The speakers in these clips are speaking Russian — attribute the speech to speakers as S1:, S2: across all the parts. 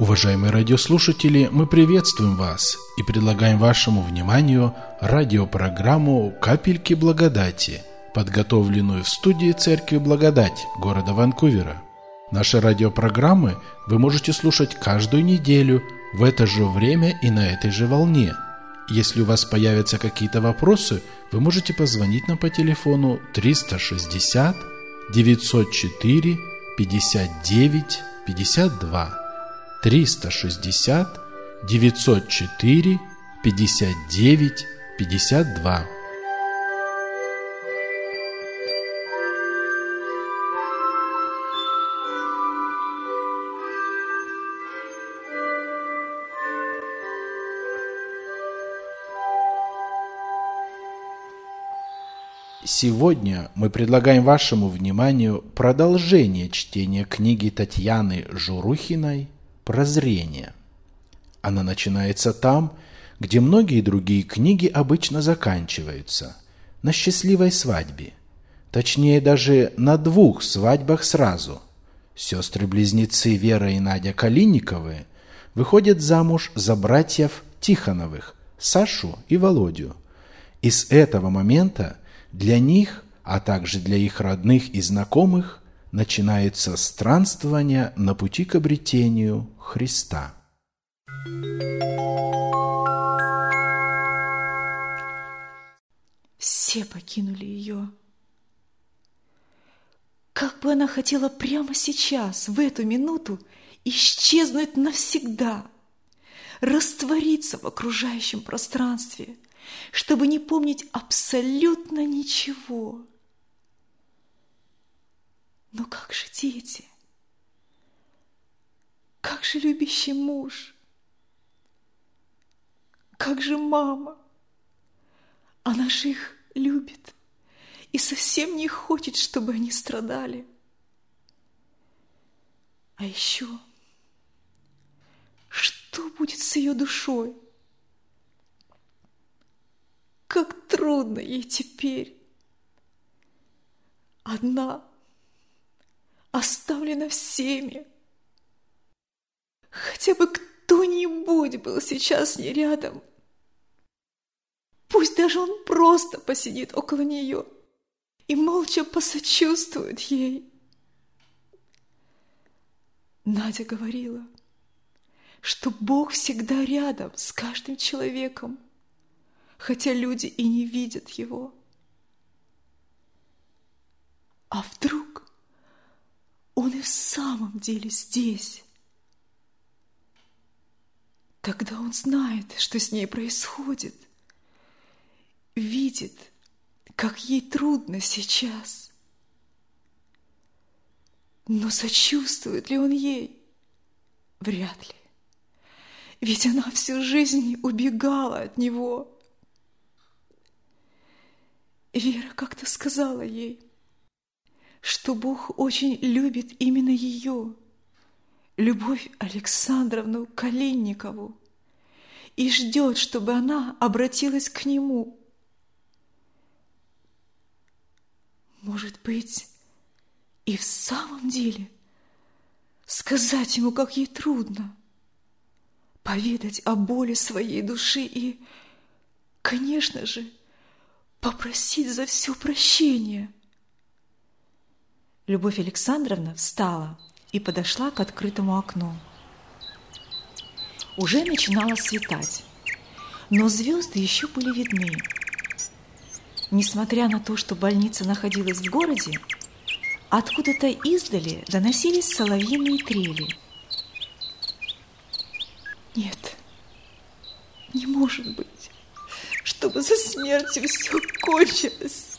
S1: Уважаемые радиослушатели, мы приветствуем вас и предлагаем вашему вниманию радиопрограмму «Капельки благодати», подготовленную в студии Церкви Благодать города Ванкувера. Наши радиопрограммы вы можете слушать каждую неделю в это же время и на этой же волне. Если у вас появятся какие-то вопросы, вы можете позвонить нам по телефону 360 904 59 52. 360 904 59 52. Сегодня мы предлагаем вашему вниманию продолжение чтения книги Татьяны Журухиной «Прозрение». Она начинается там, где многие другие книги обычно заканчиваются, на счастливой свадьбе. Точнее, даже на 2 свадьбах сразу. Сестры-близнецы Вера и Надя Калинниковы выходят замуж за братьев Тихоновых, Сашу и Володю. И с этого момента для них, а также для их родных и знакомых, начинается странствование на пути к обретению Христа.
S2: Все покинули ее. Как бы она хотела прямо сейчас, в эту минуту, исчезнуть навсегда, раствориться в окружающем пространстве, чтобы не помнить абсолютно ничего. Но как же дети? Как же любящий муж? Как же мама? Она же их любит и совсем не хочет, чтобы они страдали. А еще, что будет с ее душой? Как трудно ей теперь. Одна, оставлена всеми. Хотя бы кто-нибудь был сейчас с ней рядом. Пусть даже он просто посидит около нее и молча посочувствует ей. Надя говорила, что Бог всегда рядом с каждым человеком, хотя люди и не видят его. А вдруг он и в самом деле здесь? Тогда он знает, что с ней происходит, видит, как ей трудно сейчас. Но сочувствует ли он ей? Вряд ли. Ведь она всю жизнь убегала от него. Вера как-то сказала ей, что Бог очень любит именно ее, Любовь Александровну Калинникову, и ждет, чтобы она обратилась к Нему. Может быть, и в самом деле сказать Ему, как ей трудно, поведать о боли своей души и, конечно же, попросить за все прощения. Любовь Александровна встала и подошла к открытому окну. Уже начинало светать, но звезды еще были видны. Несмотря на то, что больница находилась в городе, откуда-то издали доносились соловьиные трели. Нет, не может быть, чтобы за смертью все кончилось.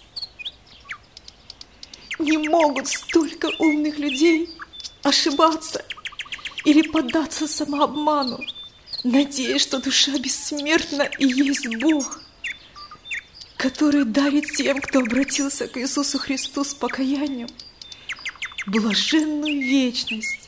S2: Не могут столько умных людей ошибаться или поддаться самообману, надеясь, что душа бессмертна и есть Бог, который дарит тем, кто обратился к Иисусу Христу с покаянием, блаженную вечность.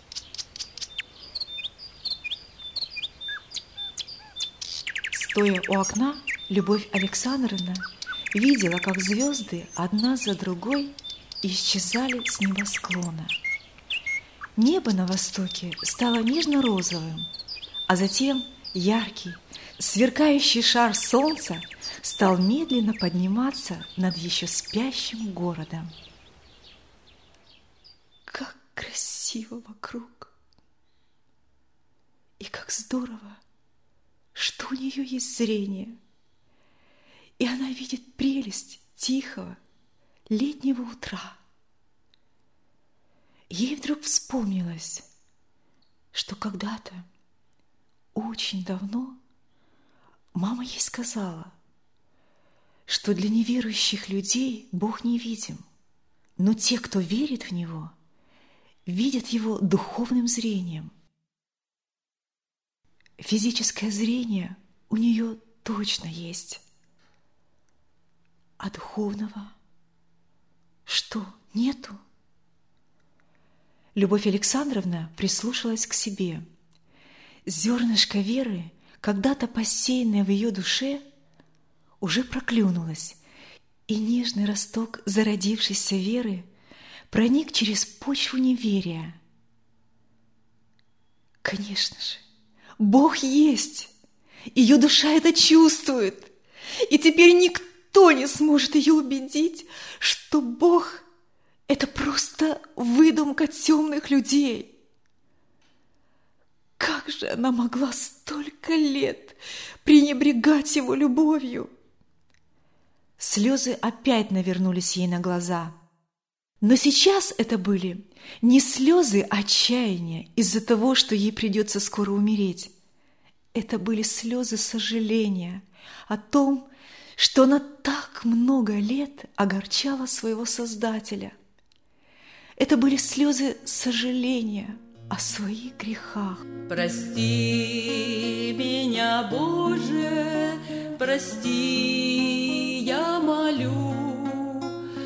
S2: Стоя у окна, Любовь Александровна видела, как звезды одна за другой исчезали с небосклона. Небо на востоке стало нежно-розовым, а затем яркий, сверкающий шар солнца стал медленно подниматься над еще спящим городом. Как красиво вокруг! И как здорово, что у нее есть зрение, и она видит прелесть тихого летнего утра. Ей вдруг вспомнилось, что когда-то, очень давно, мама ей сказала, что для неверующих людей Бог невидим, но те, кто верит в Него, видят Его духовным зрением. Физическое зрение у нее точно есть, а духовного что, нету? Любовь Александровна прислушалась к себе. Зернышко веры, когда-то посеянное в ее душе, уже проклюнулось, и нежный росток зародившейся веры проник через почву неверия. Конечно же, Бог есть, ее душа это чувствует, и теперь никто не сможет ее убедить, что Бог – это просто выдумка темных людей. Как же она могла столько лет пренебрегать его любовью? Слезы опять навернулись ей на глаза. Но сейчас это были не слезы отчаяния из-за того, что ей придется скоро умереть. Это были слезы сожаления о том, что она так много лет огорчала своего Создателя. Это были слезы сожаления о своих грехах.
S3: Прости меня, Боже, прости, я молю.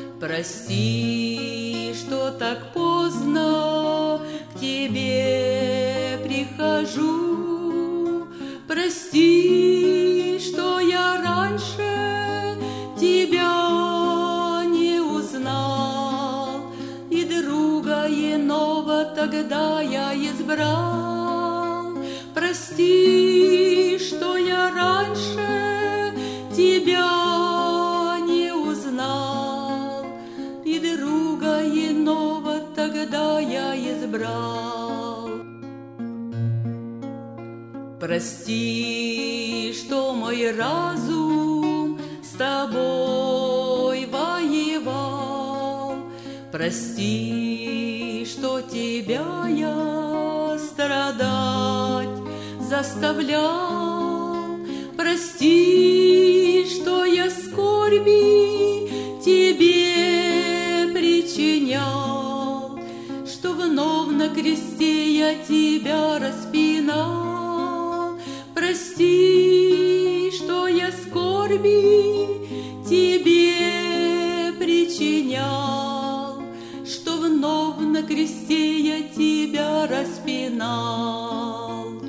S3: Прости, что так поздно к Тебе прихожу. Прости, что я раньше Тебя не узнал, и друга иного тогда я избрал. Прости, что я раньше Тебя не узнал, и друга иного тогда я избрал. Прости, что мой разум с Тобой воевал. Прости, что Тебя я страдать заставлял. Прости, что я скорби Тебе причинял, что вновь на кресте я Тебя распинал. Прости, что я скорби Тебе причинял, что вновь на кресте я Тебя распинал.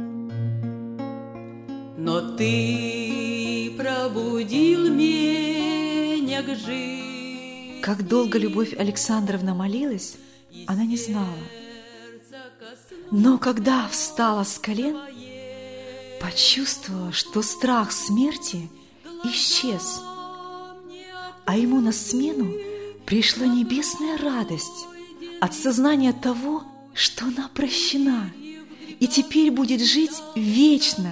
S3: Но Ты пробудил меня к жизни.
S2: Как долго Любовь Александровна молилась, она не знала. Но когда встала с колен, почувствовала, что страх смерти исчез, а ему на смену пришла небесная радость от сознания того, что она прощена и теперь будет жить вечно.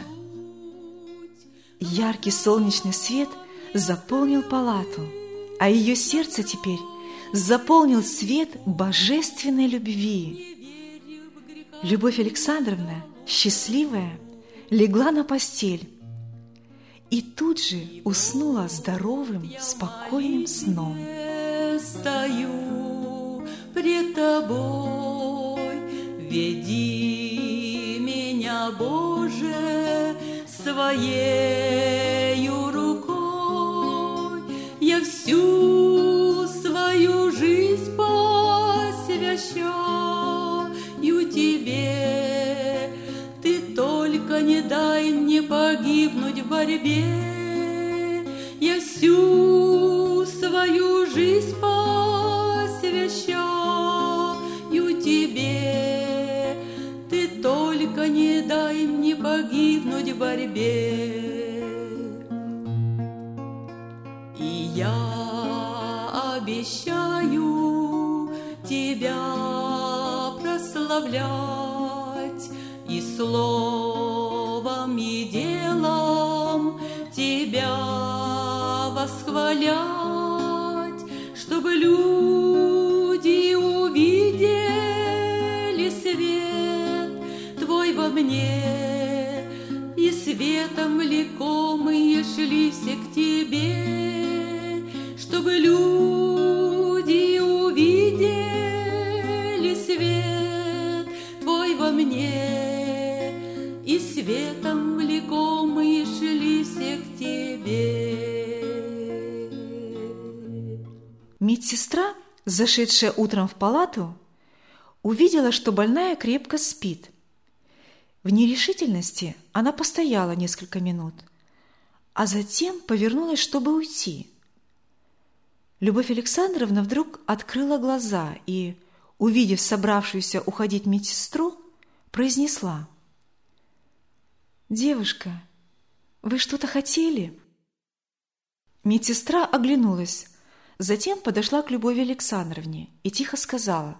S2: Яркий солнечный свет заполнил палату, а ее сердце теперь заполнил свет божественной любви. Любовь Александровна, счастливая, легла на постель и тут же уснула здоровым, спокойным сном.
S3: Стою пред Тобой, веди меня, Боже, Своею рукой. Я всю свою жизнь посвящаю Тебе. Ты только не дай мне погибнуть в борьбе. Я всю свою жизнь посвящаю Тебе. борьбе. И я обещаю тебя прославлять и словом, и делом тебя восхвалять, чтобы люди увидели свет Твой во мне, и светом влекомые шли все к Тебе, чтобы люди увидели свет Твой во мне, и светом влекомые шли все к Тебе.
S2: Медсестра, зашедшая утром в палату, увидела, что больная крепко спит. В нерешительности она постояла несколько минут, а затем повернулась, чтобы уйти. Любовь Александровна вдруг открыла глаза и, увидев собравшуюся уходить медсестру, произнесла: «Девушка, вы что-то хотели?» Медсестра оглянулась, затем подошла к Любови Александровне и тихо сказала: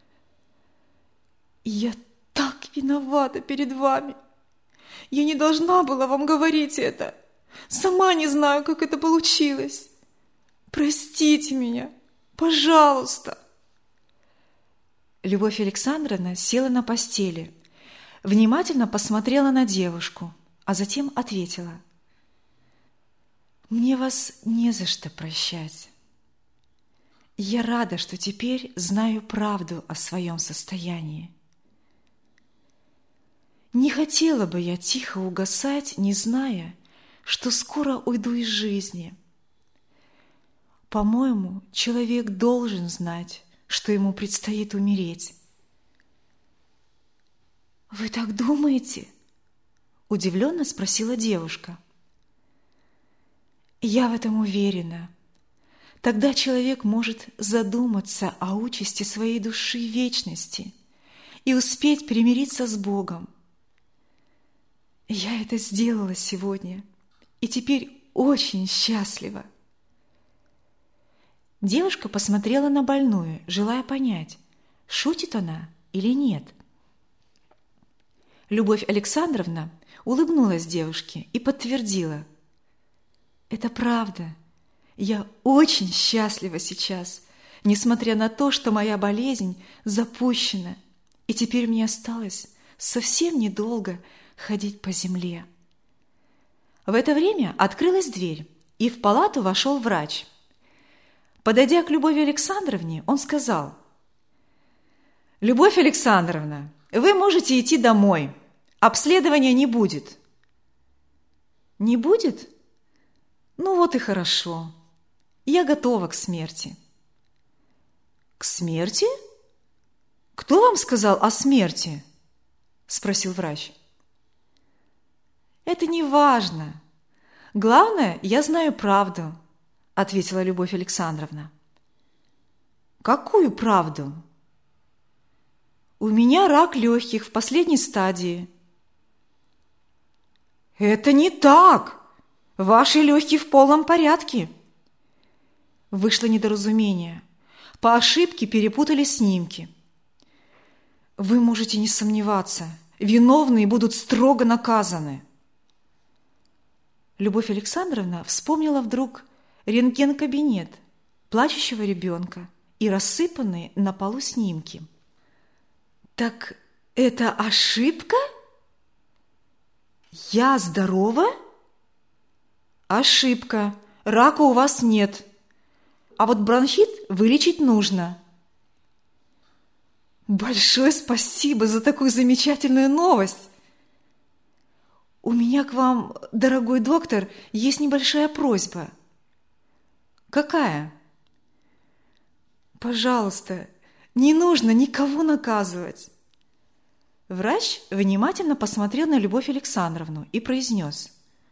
S2: «Я так виновата перед вами. Я не должна была вам говорить это. Сама не знаю, как это получилось. Простите меня, пожалуйста». Любовь Александровна села на постели, внимательно посмотрела на девушку, а затем ответила: «Мне вас не за что прощать. Я рада, что теперь знаю правду о своем состоянии. Не хотела бы я тихо угасать, не зная, что скоро уйду из жизни. По-моему, человек должен знать, что ему предстоит умереть». «Вы так думаете?» – удивленно спросила девушка. «Я в этом уверена. Тогда человек может задуматься о участи своей души в вечности и успеть примириться с Богом. Я это сделала сегодня и теперь очень счастлива». Девушка посмотрела на больную, желая понять, шутит она или нет. Любовь Александровна улыбнулась девушке и подтвердила: «Это правда. Я очень счастлива сейчас, несмотря на то, что моя болезнь запущена, и теперь мне осталось совсем недолго ходить по земле». В это время открылась дверь, и в палату вошел врач. Подойдя к Любови Александровне, он сказал: «Любовь Александровна, вы можете идти домой. Обследования не будет». «Не будет? Ну вот и хорошо. Я готова к смерти». «К смерти? Кто вам сказал о смерти?» – спросил врач. «Это не важно. Главное, я знаю правду», – ответила Любовь Александровна. «Какую правду?» «У меня рак легких в последней стадии». «Это не так! Ваши легкие в полном порядке». Вышло недоразумение. По ошибке перепутали снимки. «Вы можете не сомневаться, виновные будут строго наказаны». Любовь Александровна вспомнила вдруг рентген-кабинет, плачущего ребенка и рассыпанные на полу снимки. «Так это ошибка? Я здорова?» «Ошибка. Рака у вас нет. А вот бронхит вылечить нужно». «Большое спасибо за такую замечательную новость. У меня к вам, дорогой доктор, есть небольшая просьба». «Какая?» «Пожалуйста, не нужно никого наказывать». Врач внимательно посмотрел на Любовь Александровну и произнес: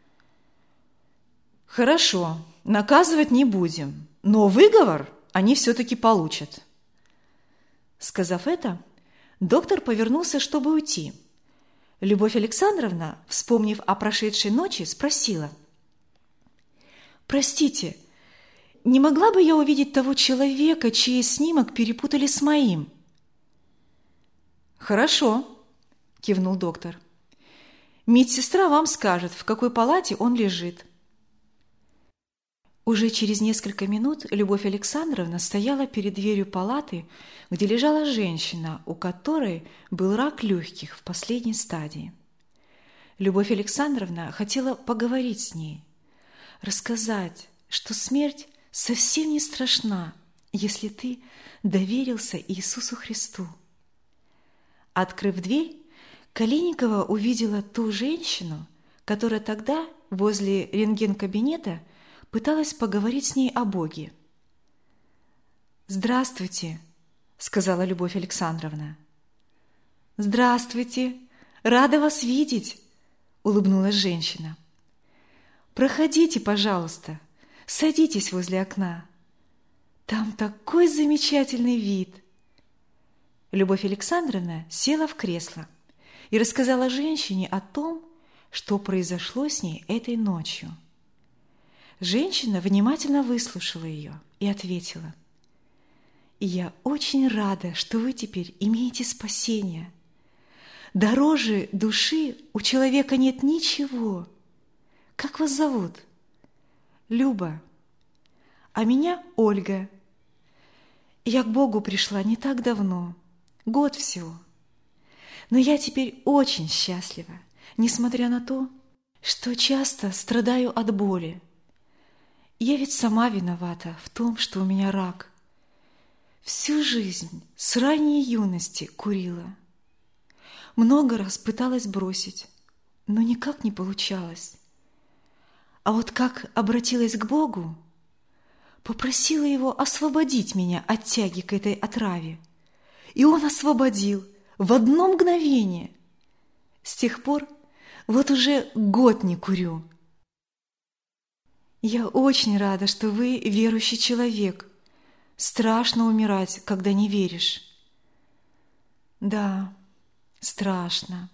S2: «Хорошо, наказывать не будем, но выговор они все-таки получат». Сказав это, доктор повернулся, чтобы уйти. Любовь Александровна, вспомнив о прошедшей ночи, спросила: «Простите, не могла бы я увидеть того человека, чей снимок перепутали с моим?» «Хорошо», – кивнул доктор. «Медсестра вам скажет, в какой палате он лежит». Уже через несколько минут Любовь Александровна стояла перед дверью палаты, где лежала женщина, у которой был рак легких в последней стадии. Любовь Александровна хотела поговорить с ней, рассказать, что смерть совсем не страшна, если ты доверился Иисусу Христу. Открыв дверь, Калиникова увидела ту женщину, которая тогда возле рентген-кабинета пыталась поговорить с ней о Боге. «Здравствуйте», – сказала Любовь Александровна. «Здравствуйте, рада вас видеть», – улыбнулась женщина. «Проходите, пожалуйста, садитесь возле окна. Там такой замечательный вид». Любовь Александровна села в кресло и рассказала женщине о том, что произошло с ней этой ночью. Женщина внимательно выслушала ее и ответила: «Я очень рада, что вы теперь имеете спасение. Дороже души у человека нет ничего. Как вас зовут?» «Люба». «А меня Ольга. Я к Богу пришла не так давно, год всего. Но я теперь очень счастлива, несмотря на то, что часто страдаю от боли. Я ведь сама виновата в том, что у меня рак. Всю жизнь с ранней юности курила. Много раз пыталась бросить, но никак не получалось. А вот как обратилась к Богу, попросила Его освободить меня от тяги к этой отраве, и Он освободил в одно мгновение. С тех пор вот уже год не курю. Я очень рада, что вы верующий человек. Страшно умирать, когда не веришь. Да, страшно.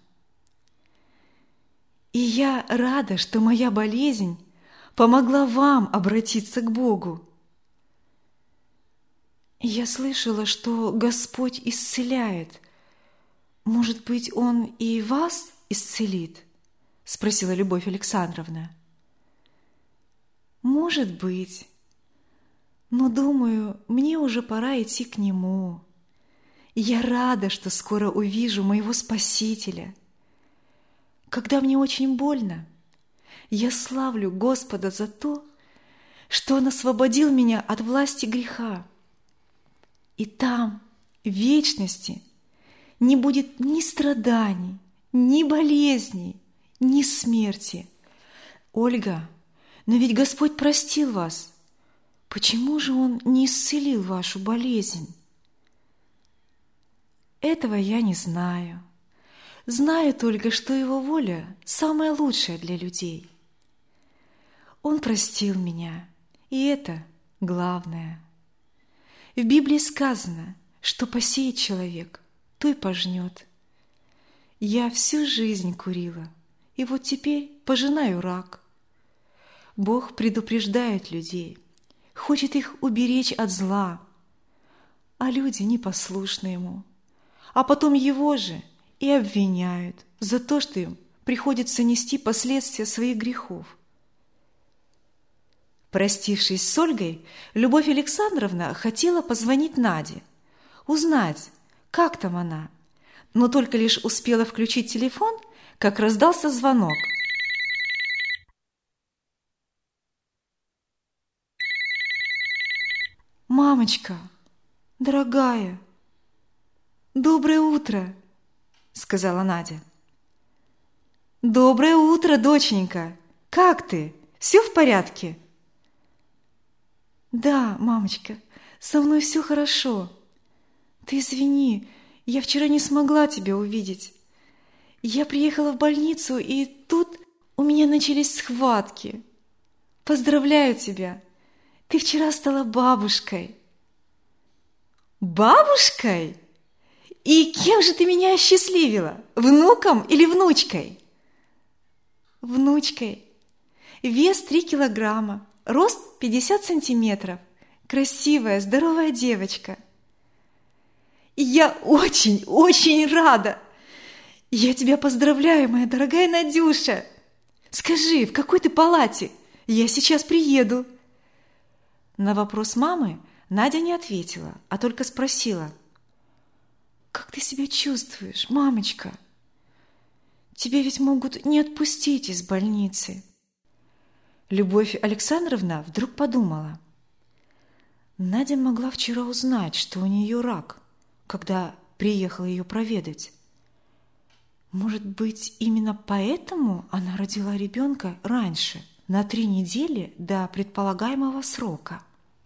S2: И я рада, что моя болезнь помогла вам обратиться к Богу. Я слышала, что Господь исцеляет. Может быть, Он и вас исцелит? Спросила Любовь Александровна. Может быть, но, думаю, мне уже пора идти к Нему. Я рада, что скоро увижу моего Спасителя. Когда мне очень больно, я славлю Господа за то, что Он освободил меня от власти греха. И там, в вечности, не будет ни страданий, ни болезней, ни смерти. Ольга, но ведь Господь простил вас. Почему же Он не исцелил вашу болезнь? Этого я не знаю. Знаю только, что Его воля самая лучшая для людей. Он простил меня, и это главное. В Библии сказано, что посеет человек, то и пожнет. Я всю жизнь курила, и вот теперь пожинаю рак. Бог предупреждает людей, хочет их уберечь от зла, а люди непослушны Ему, а потом Его же и обвиняют за то, что им приходится нести последствия своих грехов. Простившись с Ольгой, Любовь Александровна хотела позвонить Наде, узнать, как там она, но только лишь успела включить телефон, как раздался звонок. «Мамочка, дорогая, доброе утро», — сказала Надя. «Доброе утро, доченька! Как ты? Все в порядке?» «Да, мамочка, со мной все хорошо. Ты извини, я вчера не смогла тебя увидеть. Я приехала в больницу, и тут у меня начались схватки. Поздравляю тебя! Ты вчера стала бабушкой». «Бабушкой? И кем же ты меня осчастливила? Внуком или внучкой? Внучкой. Вес 3 килограмма, рост 50 сантиметров. Красивая, здоровая девочка. И я очень, очень рада. Я тебя поздравляю, моя дорогая Надюша. Скажи, в какой ты палате? Я сейчас приеду. На вопрос мамы Надя не ответила, а только спросила: как ты себя чувствуешь, мамочка? Тебя ведь могут не отпустить из больницы. Любовь Александровна вдруг подумала: Надя могла вчера узнать, что у нее рак, когда приехала ее проведать. Может быть, именно поэтому она родила ребенка раньше, на 3 недели до предполагаемого срока.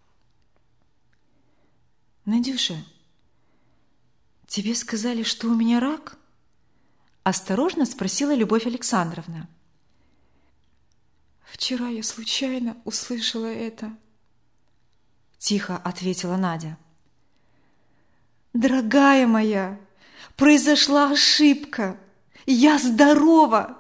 S2: «Надюша, тебе сказали, что у меня рак?» – осторожно спросила Любовь Александровна. «Вчера я случайно услышала это», – тихо ответила Надя. «Дорогая моя, произошла ошибка. Я здорова!»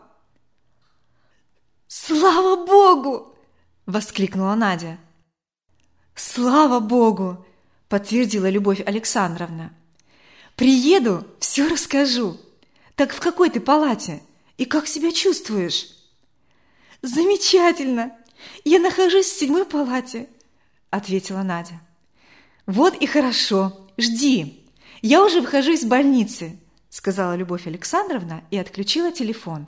S2: «Слава Богу!» – воскликнула Надя. «Слава Богу!» – подтвердила Любовь Александровна. «Приеду, все расскажу. Так в какой ты палате? И как себя чувствуешь?» «Замечательно! Я нахожусь в 7-й палате», – ответила Надя. «Вот и хорошо. Жди. Я уже выхожу из больницы», – сказала Любовь Александровна и отключила телефон.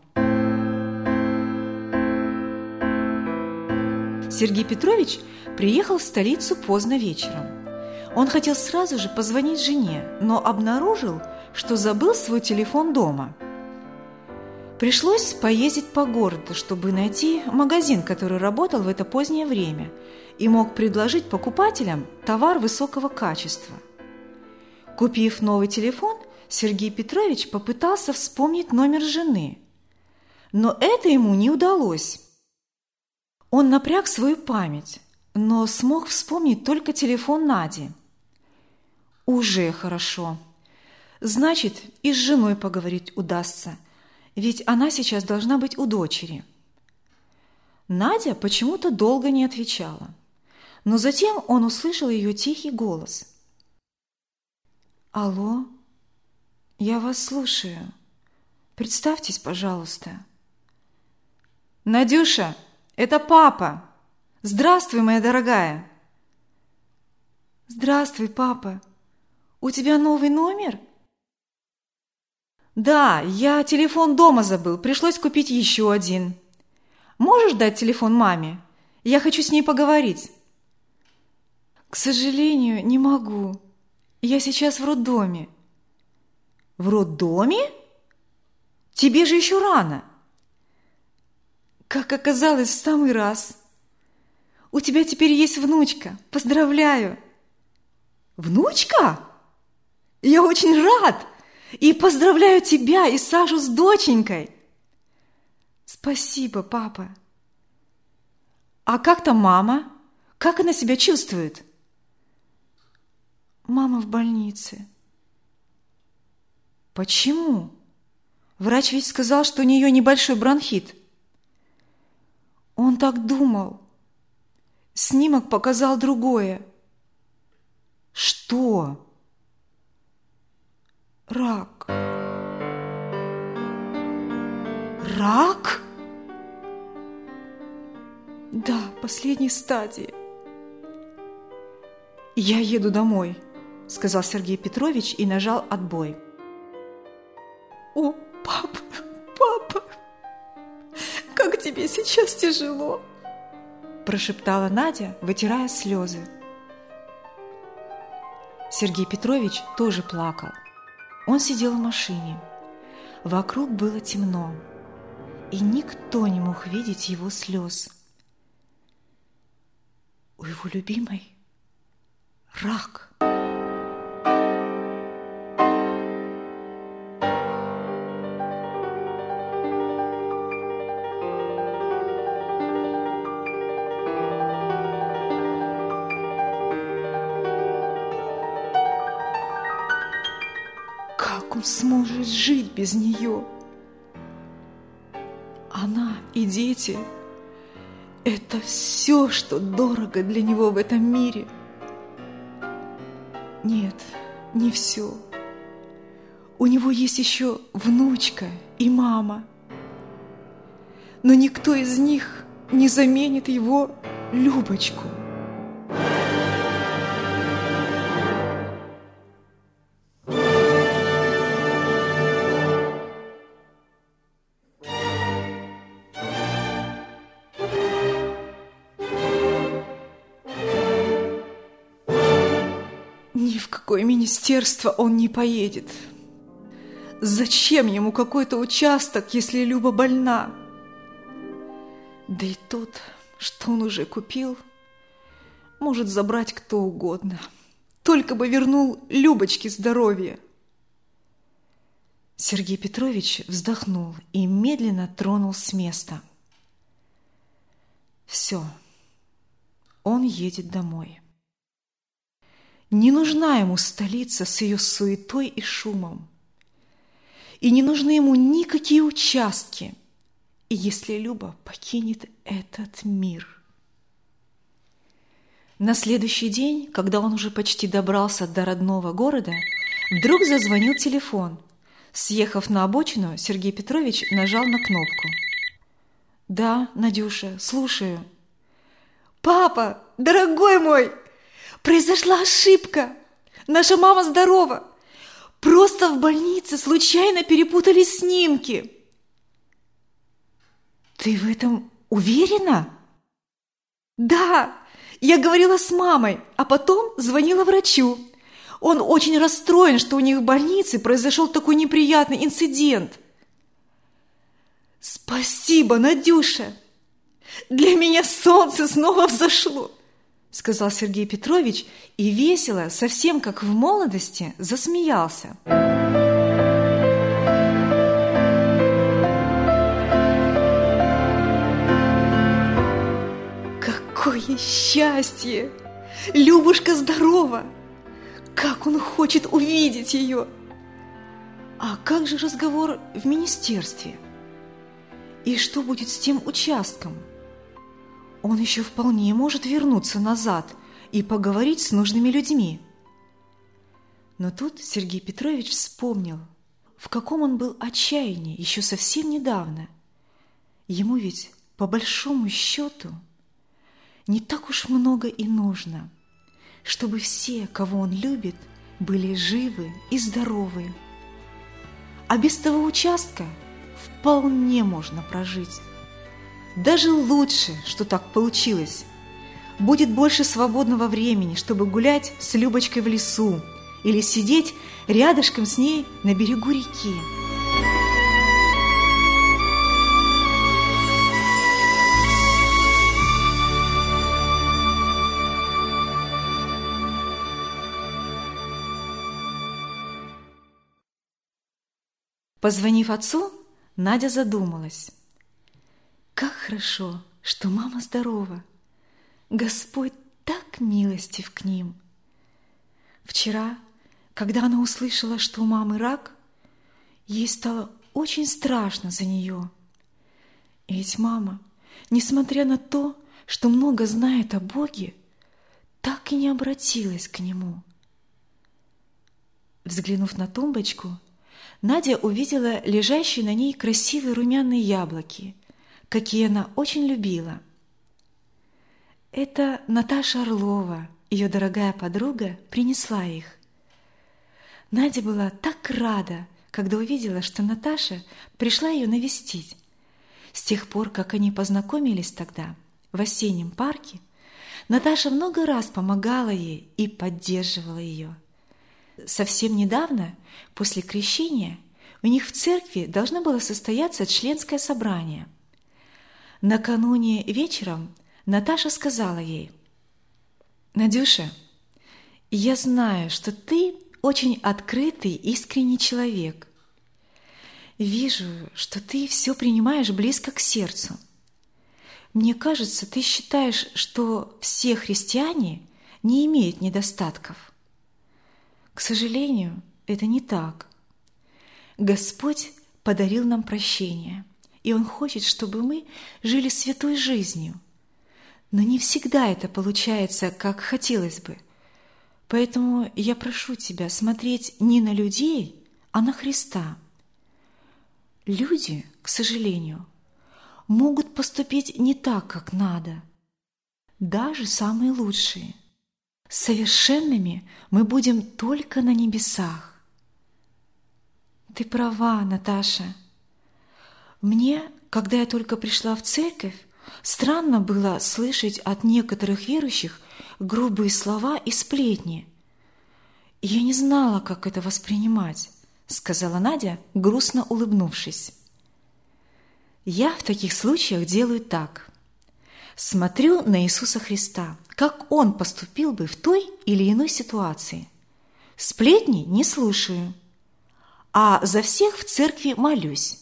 S2: Сергей Петрович приехал в столицу поздно вечером. Он хотел сразу же позвонить жене, но обнаружил, что забыл свой телефон дома. Пришлось поездить по городу, чтобы найти магазин, который работал в это позднее время и мог предложить покупателям товар высокого качества. Купив новый телефон, Сергей Петрович попытался вспомнить номер жены, но это ему не удалось. Он напряг свою память, но смог вспомнить только телефон Нади. Уже хорошо. Значит, и с женой поговорить удастся, ведь она сейчас должна быть у дочери. Надя почему-то долго не отвечала, но затем он услышал ее тихий голос. «Алло, я вас слушаю. Представьтесь, пожалуйста». «Надюша, это папа. Здравствуй, моя дорогая». «Здравствуй, папа. У тебя новый номер?» «Да, я телефон дома забыл. Пришлось купить еще один. Можешь дать телефон маме? Я хочу с ней поговорить». «К сожалению, не могу. Я сейчас в роддоме». «В роддоме? Тебе же еще рано». «Как оказалось, в самый раз. У тебя теперь есть внучка. Поздравляю». «Внучка? Я очень рад. И поздравляю тебя и Сашу с доченькой». «Спасибо, папа». «А как там мама? Как она себя чувствует?» «Мама в больнице». «Почему? Врач ведь сказал, что у нее небольшой бронхит». «Он так думал. Снимок показал другое». «Что?» «Рак». «Рак?» «Да, последней стадии». «Я еду домой», – сказал Сергей Петрович и нажал отбой. «О, папа, папа, как тебе сейчас тяжело?» – прошептала Надя, вытирая слезы. Сергей Петрович тоже плакал. Он сидел в машине. Вокруг было темно, и никто не мог видеть его слез. У его любимой рак. он сможет жить без нее? Она и дети – это все, что дорого для него в этом мире. Нет, не все. У него есть еще внучка и мама. Но никто из них не заменит его Любочку. Ни в какое министерство он не поедет. Зачем ему какой-то участок, если Люба больна? Да и тот, что он уже купил, может забрать кто угодно. Только бы вернул Любочке здоровье. Сергей Петрович вздохнул и медленно тронул с места. Все, он едет домой. Не нужна ему столица с ее суетой и шумом. И не нужны ему никакие участки, и если Люба покинет этот мир. На следующий день, когда он уже почти добрался до родного города, вдруг зазвонил телефон. Съехав на обочину, Сергей Петрович нажал на кнопку. «Да, Надюша, слушаю». «Папа, дорогой мой, произошла ошибка. Наша мама здорова. Просто в больнице случайно перепутали снимки». «Ты в этом уверена?» «Да, я говорила с мамой, а потом звонила врачу. Он очень расстроен, что у них в больнице произошел такой неприятный инцидент». «Спасибо, Надюша. Для меня солнце снова взошло», сказал Сергей Петрович и весело, совсем как в молодости, засмеялся. Какое счастье! Любушка здорова! Как он хочет увидеть ее! А как же разговор в министерстве? И что будет с тем участком? Он еще вполне может вернуться назад и поговорить с нужными людьми. Но тут Сергей Петрович вспомнил, в каком он был отчаянии еще совсем недавно. Ему ведь, по большому счету, не так уж много и нужно, чтобы все, кого он любит, были живы и здоровы. А без того участка вполне можно прожить. Даже лучше, что так получилось. Будет больше свободного времени, чтобы гулять с Любочкой в лесу или сидеть рядышком с ней на берегу реки. Позвонив отцу, Надя задумалась. Как хорошо, что мама здорова. Господь так милостив к ним. Вчера, когда она услышала, что у мамы рак, ей стало очень страшно за нее. И ведь мама, несмотря на то, что много знает о Боге, так и не обратилась к Нему. Взглянув на тумбочку, Надя увидела лежащие на ней красивые румяные яблоки, какие она очень любила. Это Наташа Орлова, ее дорогая подруга, принесла их. Надя была так рада, когда увидела, что Наташа пришла ее навестить. С тех пор, как они познакомились тогда, в осеннем парке, Наташа много раз помогала ей и поддерживала ее. Совсем недавно, после крещения, у них в церкви должно было состояться членское собрание. Накануне вечером Наташа сказала ей: «Надюша, я знаю, что ты очень открытый, искренний человек. Вижу, что ты все принимаешь близко к сердцу. Мне кажется, ты считаешь, что все христиане не имеют недостатков. К сожалению, это не так. Господь подарил нам прощение, и Он хочет, чтобы мы жили святой жизнью. Но не всегда это получается, как хотелось бы. Поэтому я прошу тебя смотреть не на людей, а на Христа. Люди, к сожалению, могут поступить не так, как надо. Даже самые лучшие. Совершенными мы будем только на небесах. Ты права, Наташа. Мне, когда я только пришла в церковь, странно было слышать от некоторых верующих грубые слова и сплетни. Я не знала, как это воспринимать, сказала Надя, грустно улыбнувшись. Я в таких случаях делаю так. Смотрю на Иисуса Христа, как Он поступил бы в той или иной ситуации. Сплетни не слушаю, а за всех в церкви молюсь.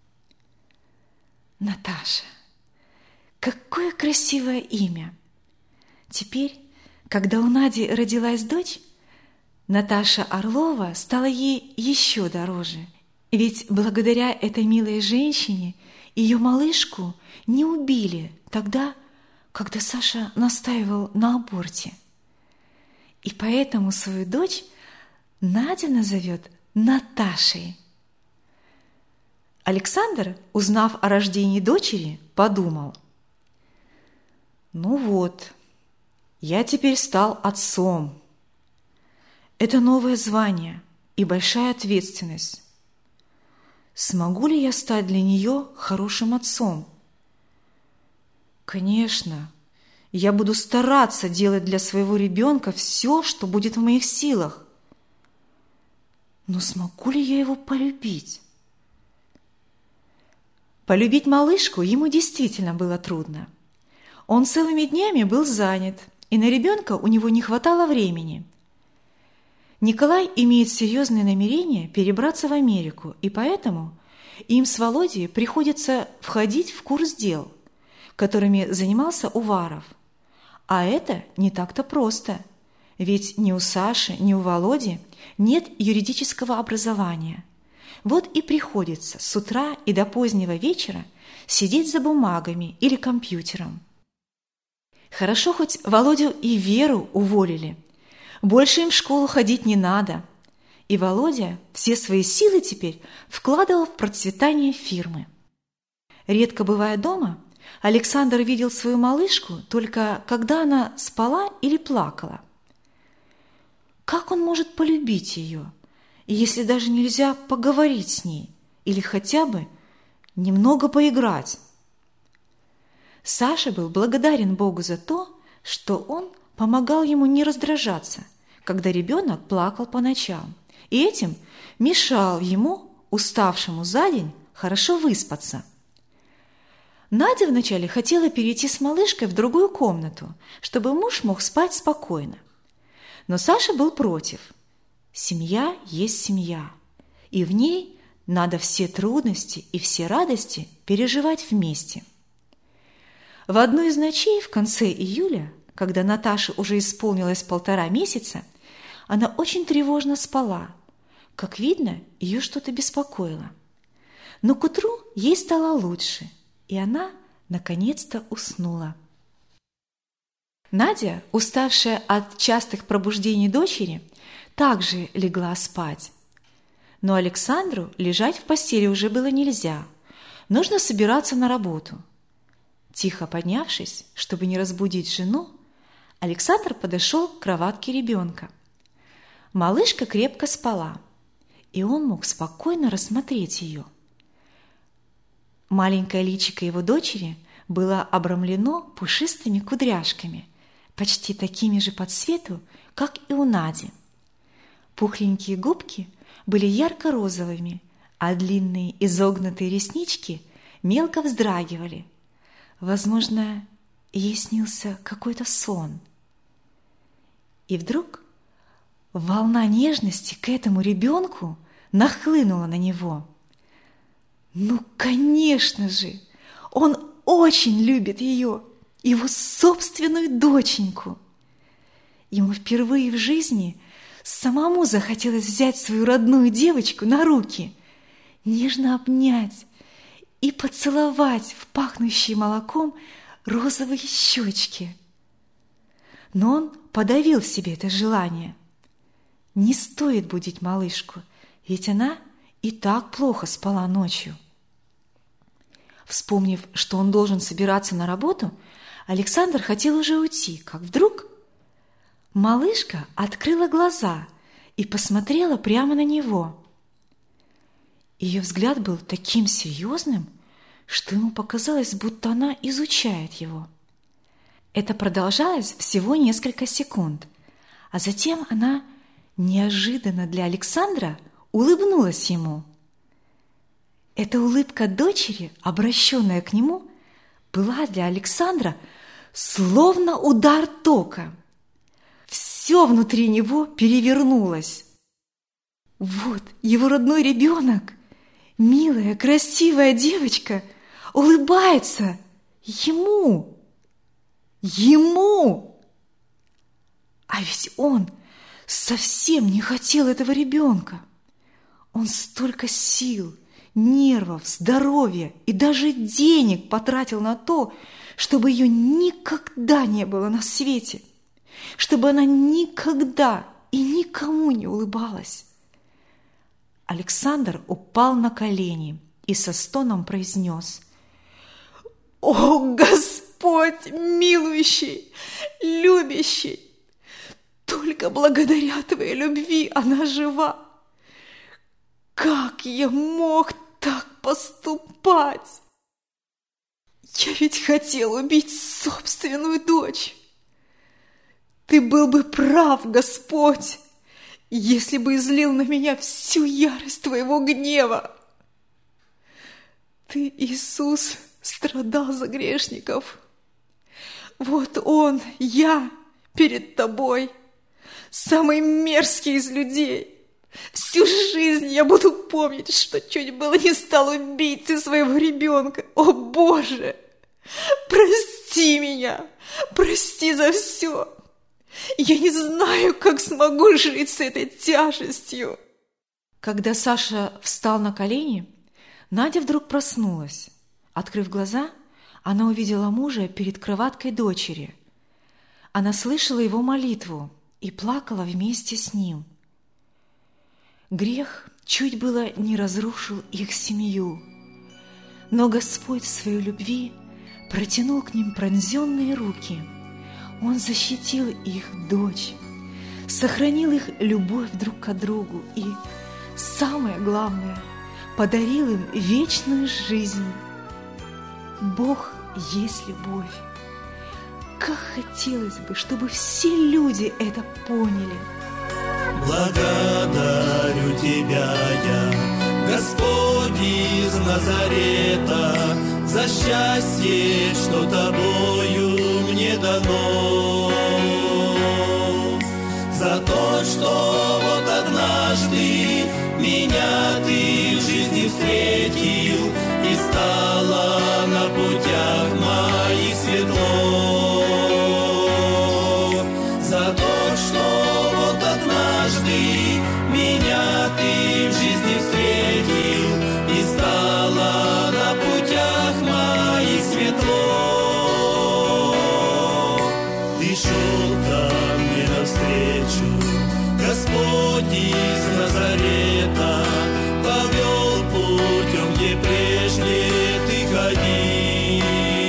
S2: Наташа, какое красивое имя! Теперь, когда у Нади родилась дочь, Наташа Орлова стала ей еще дороже. Ведь благодаря этой милой женщине ее малышку не убили тогда, когда Саша настаивал на аборте. И поэтому свою дочь Надя назовет Наташей. Александр, узнав о рождении дочери, подумал: ну вот, я теперь стал отцом. Это новое звание и большая ответственность. Смогу ли я стать для нее хорошим отцом? Конечно, я буду стараться делать для своего ребенка все, что будет в моих силах. Но смогу ли я его полюбить? Полюбить малышку ему действительно было трудно. Он целыми днями был занят, и на ребенка у него не хватало времени. Николай имеет серьезные намерения перебраться в Америку, и поэтому им с Володей приходится входить в курс дел, которыми занимался Уваров. А это не так-то просто, ведь ни у Саши, ни у Володи нет юридического образования. Вот и приходится с утра и до позднего вечера сидеть за бумагами или компьютером. Хорошо, хоть Володю и Веру уволили. Больше им в школу ходить не надо. И Володя все свои силы теперь вкладывал в процветание фирмы. Редко бывая дома, Александр видел свою малышку только когда она спала или плакала. Как он может полюбить ее, если даже нельзя поговорить с ней или хотя бы немного поиграть? Саша был благодарен Богу за то, что он помогал ему не раздражаться, когда ребенок плакал по ночам, и этим мешал ему, уставшему за день, хорошо выспаться. Надя вначале хотела перейти с малышкой в другую комнату, чтобы муж мог спать спокойно. Но Саша был против. Семья есть семья, и в ней надо все трудности и все радости переживать вместе. В одну из ночей в конце июля, когда Наташе уже исполнилось 1,5 месяца, она очень тревожно спала. Как видно, ее что-то беспокоило. Но к утру ей стало лучше, и она наконец-то уснула. Надя, уставшая от частых пробуждений дочери, также легла спать. Но Александру лежать в постели уже было нельзя. Нужно собираться на работу. Тихо поднявшись, чтобы не разбудить жену, Александр подошел к кроватке ребенка. Малышка крепко спала, и он мог спокойно рассмотреть ее. Маленькое личико его дочери было обрамлено пушистыми кудряшками, почти такими же по цвету, как и у Нади. Пухленькие губки были ярко-розовыми, а длинные изогнутые реснички мелко вздрагивали. Возможно, ей снился какой-то сон. И вдруг волна нежности к этому ребенку нахлынула на него. Ну, конечно же, он очень любит ее, его собственную доченьку. Ему впервые в жизни самому захотелось взять свою родную девочку на руки нежно обнять и поцеловать в пахнущие молоком розовые щечки. Но он подавил в себе это желание. Не стоит будить малышку, ведь она и так плохо спала ночью. Вспомнив, что он должен собираться на работу, Александр хотел уже уйти, как вдруг малышка открыла глаза и посмотрела прямо на него. Ее взгляд был таким серьезным, что ему показалось, будто она изучает его. Это продолжалось всего несколько секунд, а затем она неожиданно для Александра улыбнулась ему. Эта улыбка дочери, обращенная к нему, была для Александра словно удар тока. Все внутри него перевернулось. Вот его родной ребенок, милая, красивая девочка, улыбается ему. А ведь он совсем не хотел этого ребенка. Он столько сил, нервов, здоровья и даже денег потратил на то, чтобы ее никогда не было на свете, чтобы она никогда и никому не улыбалась. Александр упал на колени и со стоном произнес: «О, Господь милующий, любящий! Только благодаря Твоей любви она жива! Как я мог так поступать? Я ведь хотел убить собственную дочь! Ты был бы прав, Господь, если бы излил на меня всю ярость Твоего гнева! Ты, Иисус, страдал за грешников. Вот он, я, перед Тобой, самый мерзкий из людей. Всю жизнь я буду помнить, что чуть было не стал убийцей своего ребенка. О, Боже! Прости меня! Прости за все! Я не знаю, как смогу жить с этой тяжестью!» Когда Саша встал на колени, Надя вдруг проснулась. Открыв глаза, она увидела мужа перед кроваткой дочери. Она слышала его молитву и плакала вместе с ним. Грех чуть было не разрушил их семью, но Господь в своей любви протянул к ним пронзенные руки. Он защитил их дочь, сохранил их любовь друг к другу и, самое главное, подарил им вечную жизнь. Бог есть любовь. Как хотелось бы, чтобы все люди это поняли.
S4: Благодарю Тебя я, Господь из Назарета, за счастье, что Тобою мне дано, за то, что вот однажды меня Ты в жизни встретил и стало на путях моих светло, за то, что вот однажды меня Ты в жизни встретил и стало на путях моих светло. Ты шел ко мне навстречу, Господь из Назарета, повел путем, где прежде Ты ходил.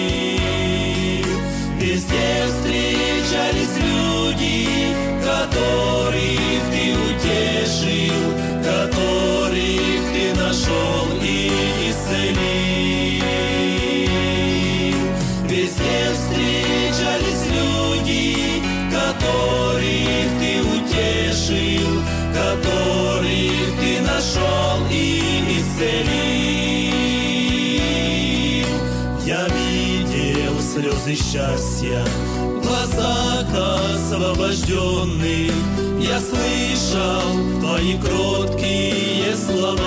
S4: Везде встречались люди, которых Ты утешил, которых Ты нашел и исцелил. Везде встречались люди, которых Ты утешил, которых Ты нашел и исцелил. Я видел слезы счастья в глазах освобожденных, я слышал Твои кроткие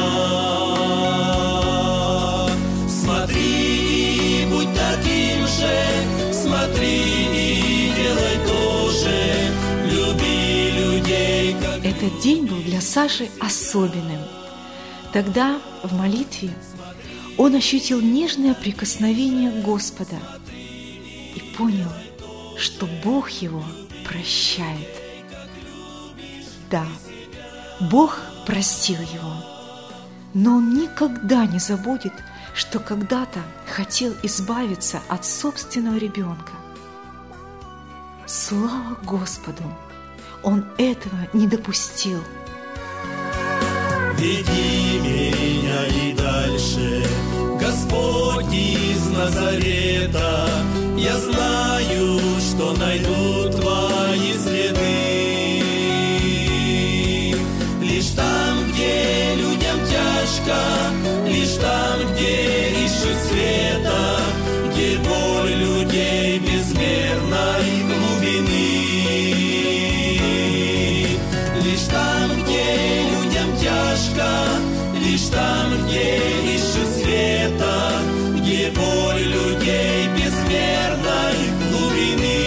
S4: слова. Смотри и будь таким же, смотри и делай то же, люби людей, как...
S2: Этот день был для Саши особенным. Тогда в молитве он ощутил нежное прикосновение Господа и понял, что Бог его прощает. Да, Бог простил его, но он никогда не забудет, что когда-то хотел избавиться от собственного ребенка. Слава Господу! Он этого не допустил.
S4: Веди меня и дальше, Господь из Назарета. Я знаю, что найду Твои следы. Лишь там, где людям тяжко, лишь там, где ищут света, где боль людей безмерной глубины. Лишь там, где людям тяжко, лишь там, где ищут света, где боль людей безмерной глубины.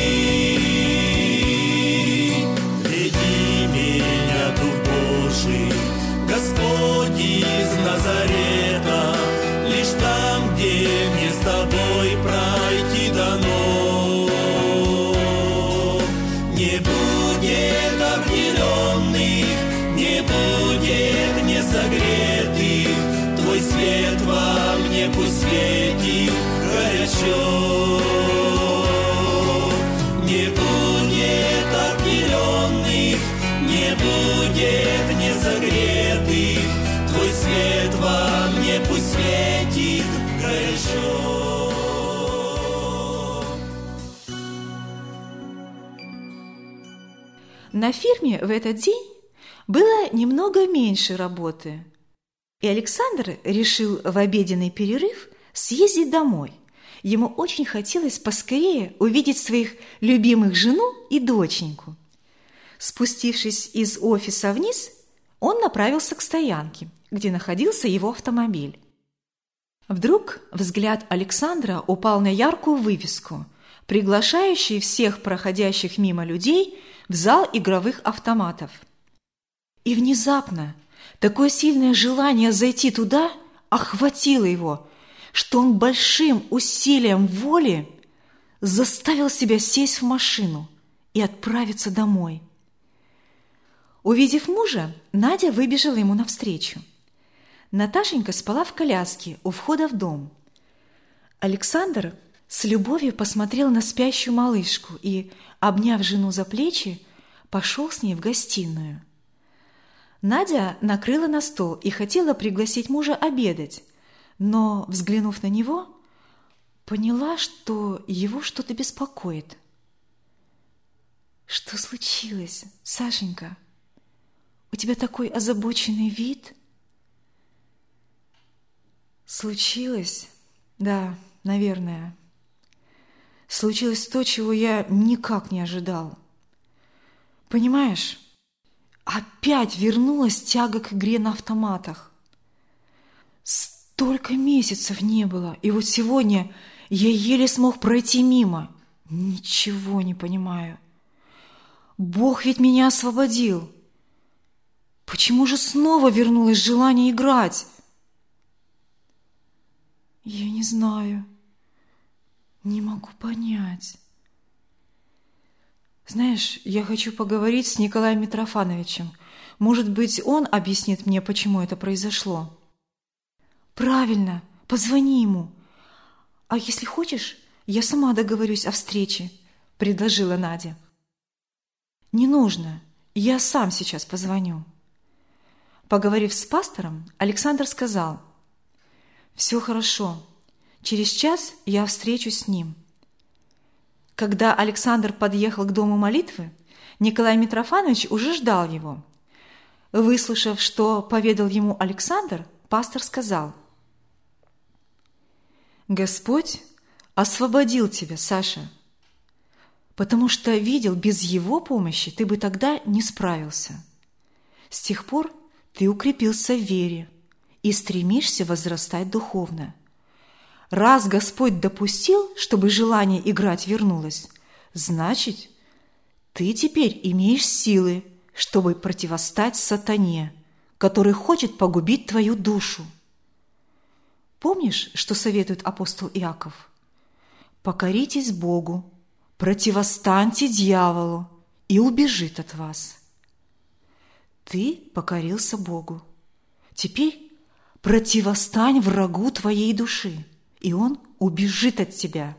S4: Веди меня, Дух Божий, Господь из Назарета, лишь там, где мне с Тобой пройти дано. Не будет обделенных, не будет несогретых, Твой свет во мне пусть светит горячо. Не будет обделенных, не будет несогретых, Твой свет во мне пусть светит горячо.
S2: На фирме в этот день было немного меньше работы, и Александр решил в обеденный перерыв съездить домой. Ему очень хотелось поскорее увидеть своих любимых жену и доченьку. Спустившись из офиса вниз, он направился к стоянке, где находился его автомобиль. Вдруг взгляд Александра упал на яркую вывеску, приглашающую всех проходящих мимо людей в зал игровых автоматов. И внезапно такое сильное желание зайти туда охватило его, что он большим усилием воли заставил себя сесть в машину и отправиться домой. Увидев мужа, Надя выбежала ему навстречу. Наташенька спала в коляске у входа в дом. Александр с любовью посмотрел на спящую малышку и, обняв жену за плечи, пошел с ней в гостиную. Надя накрыла на стол и хотела пригласить мужа обедать, но, взглянув на него, поняла, что его что-то беспокоит. «Что случилось, Сашенька? У тебя такой озабоченный вид?» «Случилось? Да, наверное. Случилось то, чего я никак не ожидал. Понимаешь, опять вернулась тяга к игре на автоматах. Столько месяцев не было, и вот сегодня я еле смог пройти мимо. Ничего не понимаю. Бог ведь меня освободил. Почему же снова вернулось желание играть? Я не знаю. Не могу понять. Знаешь, я хочу поговорить с Николаем Митрофановичем. Может быть, он объяснит мне, почему это произошло. Правильно, позвони ему. А если хочешь, я сама договорюсь о встрече, предложила Надя. Не нужно, я сам сейчас позвоню. Поговорив с пастором, Александр сказал: «Все хорошо, через час я встречусь с ним». Когда Александр подъехал к дому молитвы, Николай Митрофанович уже ждал его. Выслушав, что поведал ему Александр, пастор сказал: «Господь освободил тебя, Саша, потому что видел, без Его помощи ты бы тогда не справился. С тех пор ты укрепился в вере и стремишься возрастать духовно. Раз Господь допустил, чтобы желание играть вернулось, значит, ты теперь имеешь силы, чтобы противостать сатане, который хочет погубить твою душу. Помнишь, что советует апостол Иаков? Покоритесь Богу, противостаньте дьяволу, и убежит от вас. Ты покорился Богу. Теперь противостань врагу твоей души, и он убежит от тебя.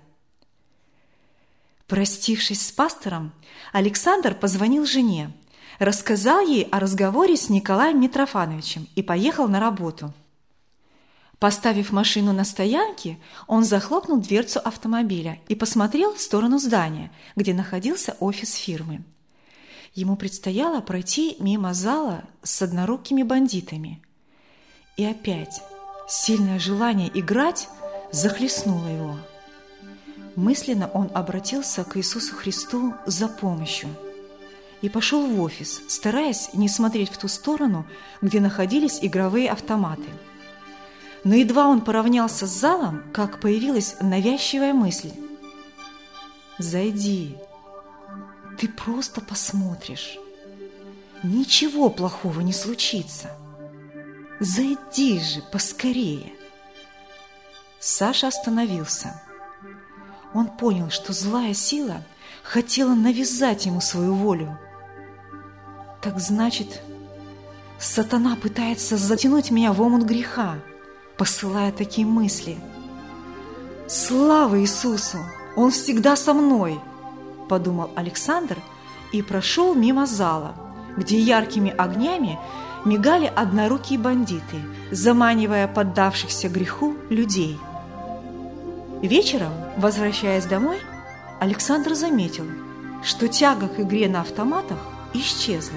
S2: Простившись с пастором, Александр позвонил жене, рассказал ей о разговоре с Николаем Митрофановичем и поехал на работу. Поставив машину на стоянке, он захлопнул дверцу автомобиля и посмотрел в сторону здания, где находился офис фирмы. Ему предстояло пройти мимо зала с однорукими бандитами. И опять сильное желание играть захлестнуло его. Мысленно он обратился к Иисусу Христу за помощью и пошел в офис, стараясь не смотреть в ту сторону, где находились игровые автоматы. Но едва он поравнялся с залом, как появилась навязчивая мысль. «Зайди, ты просто посмотришь. Ничего плохого не случится. Зайди же поскорее». Саша остановился. Он понял, что злая сила хотела навязать ему свою волю. Так значит, сатана пытается затянуть меня в омут греха, посылая такие мысли. «Слава Иисусу! Он всегда со мной!» – подумал Александр и прошел мимо зала, где яркими огнями мигали однорукие бандиты, заманивая поддавшихся греху людей. Вечером, возвращаясь домой, Александр заметил, что тяга к игре на автоматах исчезла.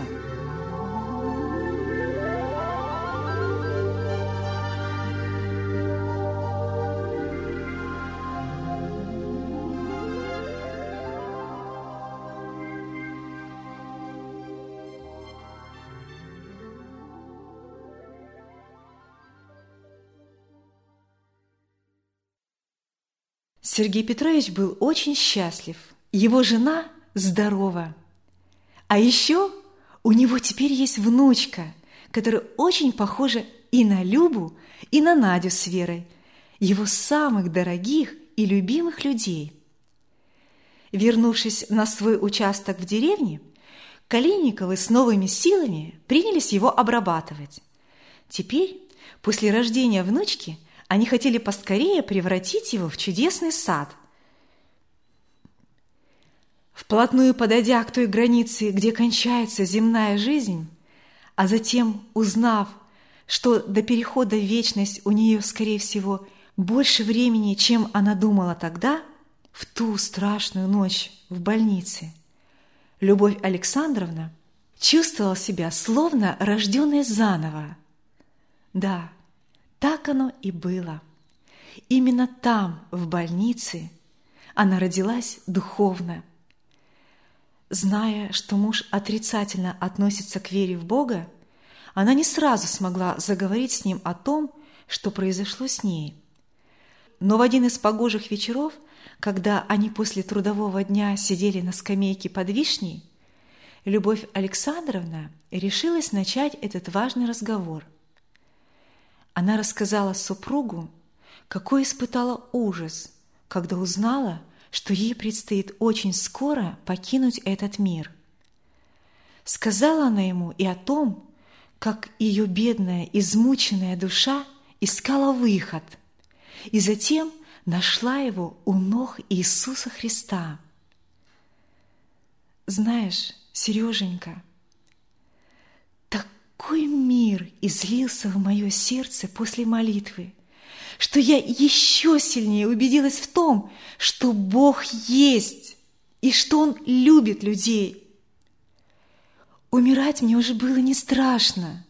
S2: Сергей Петрович был очень счастлив. Его жена здорова. А еще у него теперь есть внучка, которая очень похожа и на Любу, и на Надю с Верой, его самых дорогих и любимых людей. Вернувшись на свой участок в деревне, Калинниковы с новыми силами принялись его обрабатывать. Теперь, после рождения внучки, они хотели поскорее превратить его в чудесный сад. Вплотную подойдя к той границе, где кончается земная жизнь, а затем узнав, что до перехода в вечность у нее, скорее всего, больше времени, чем она думала тогда, в ту страшную ночь в больнице, Любовь Александровна чувствовала себя словно рожденной заново. Да, так оно и было. Именно там, в больнице, она родилась духовно. Зная, что муж отрицательно относится к вере в Бога, она не сразу смогла заговорить с ним о том, что произошло с ней. Но в один из погожих вечеров, когда они после трудового дня сидели на скамейке под вишней, Любовь Александровна решилась начать этот важный разговор. Она рассказала супругу, какой испытала ужас, когда узнала, что ей предстоит очень скоро покинуть этот мир. Сказала она ему и о том, как ее бедная, измученная душа искала выход, и затем нашла его у ног Иисуса Христа. Знаешь, Сереженька, такой мир излился в мое сердце после молитвы, что я еще сильнее убедилась в том, что Бог есть и что Он любит людей. Умирать мне уже было не страшно.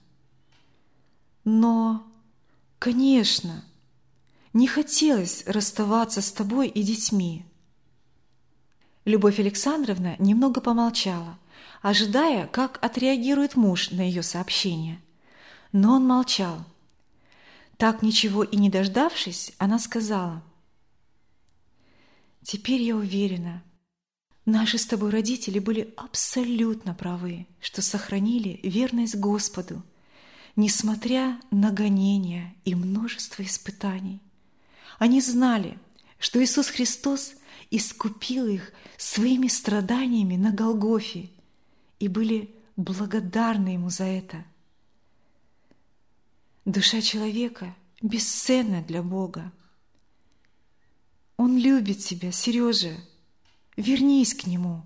S2: Но, конечно, не хотелось расставаться с тобой и детьми. Любовь Александровна немного помолчала, ожидая, как отреагирует муж на ее сообщение. Но он молчал. Так ничего и не дождавшись, она сказала: «Теперь я уверена, наши с тобой родители были абсолютно правы, что сохранили верность Господу, несмотря на гонения и множество испытаний. Они знали, что Иисус Христос искупил их своими страданиями на Голгофе и были благодарны Ему за это. Душа человека бесценна для Бога. Он любит тебя, Сережа. Вернись к Нему.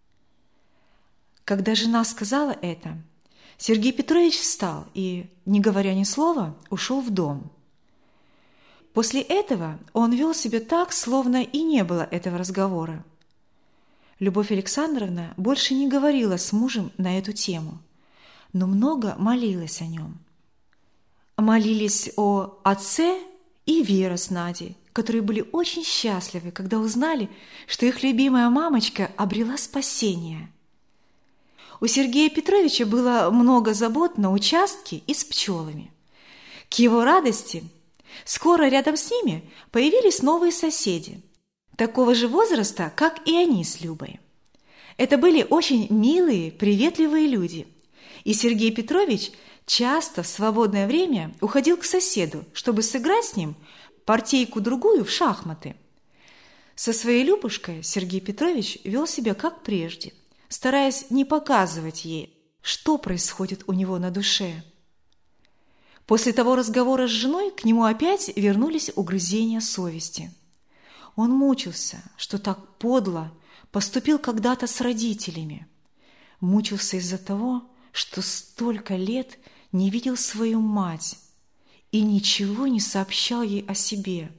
S2: Когда жена сказала это, Сергей Петрович встал и, не говоря ни слова, ушел в дом. После этого он вел себя так, словно и не было этого разговора. Любовь Александровна больше не говорила с мужем на эту тему, но много молилась о нем. Молились о отце и Вера с Надей, которые были очень счастливы, когда узнали, что их любимая мамочка обрела спасение. У Сергея Петровича было много забот на участке и с пчелами. К его радости скоро рядом с ними появились новые соседи, такого же возраста, как и они с Любой. Это были очень милые, приветливые люди, и Сергей Петрович часто в свободное время уходил к соседу, чтобы сыграть с ним партийку-другую в шахматы. Со своей Любушкой Сергей Петрович вел себя как прежде, стараясь не показывать ей, что происходит у него на душе. После того разговора с женой к нему опять вернулись угрызения совести. Он мучился, что так подло поступил когда-то с родителями. Мучился из-за того, что столько лет не видел свою мать и ничего не сообщал ей о себе.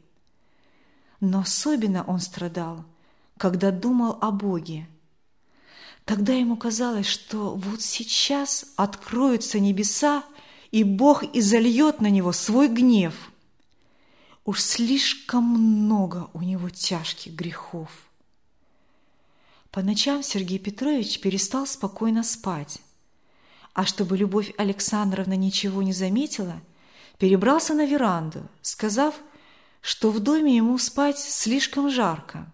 S2: Но особенно он страдал, когда думал о Боге. Тогда ему казалось, что вот сейчас откроются небеса, и Бог изольет на него свой гнев. Уж слишком много у него тяжких грехов. По ночам Сергей Петрович перестал спокойно спать, а чтобы Любовь Александровна ничего не заметила, перебрался на веранду, сказав, что в доме ему спать слишком жарко.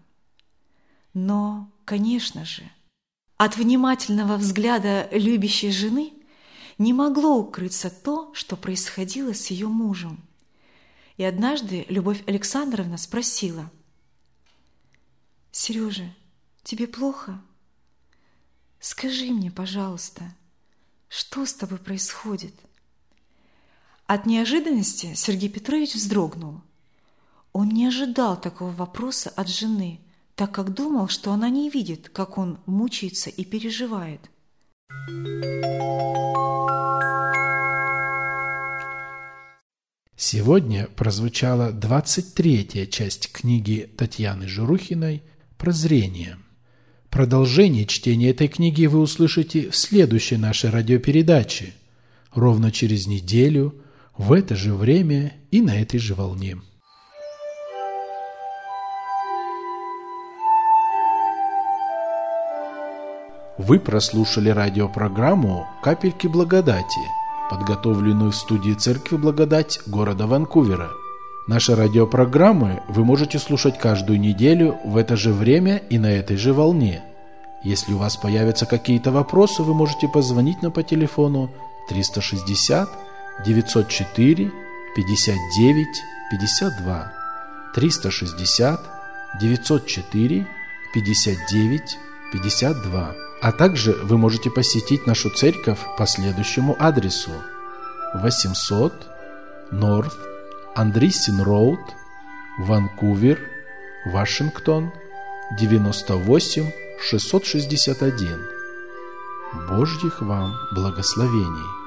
S2: Но, конечно же, от внимательного взгляда любящей жены не могло укрыться то, что происходило с ее мужем. И однажды Любовь Александровна спросила: «Сережа, тебе плохо? Скажи мне, пожалуйста, что с тобой происходит?» От неожиданности Сергей Петрович вздрогнул. Он не ожидал такого вопроса от жены, так как думал, что она не видит, как он мучается и переживает.
S1: Сегодня прозвучала 23-я часть книги Татьяны Журухиной «Прозрение». Продолжение чтения этой книги вы услышите в следующей нашей радиопередаче, ровно через неделю, в это же время и на этой же волне. Вы прослушали радиопрограмму «Капельки благодати», подготовленную в студии Церкви Благодать города Ванкувера. Наши радиопрограммы вы можете слушать каждую неделю в это же время и на этой же волне. Если у вас появятся какие-то вопросы, вы можете позвонить нам по телефону 360 904 59 52 360 904 59 52. А также вы можете посетить нашу церковь по следующему адресу: 800 North Andreessen Road, Ванкувер, Вашингтон, 98661. Божьих вам благословений!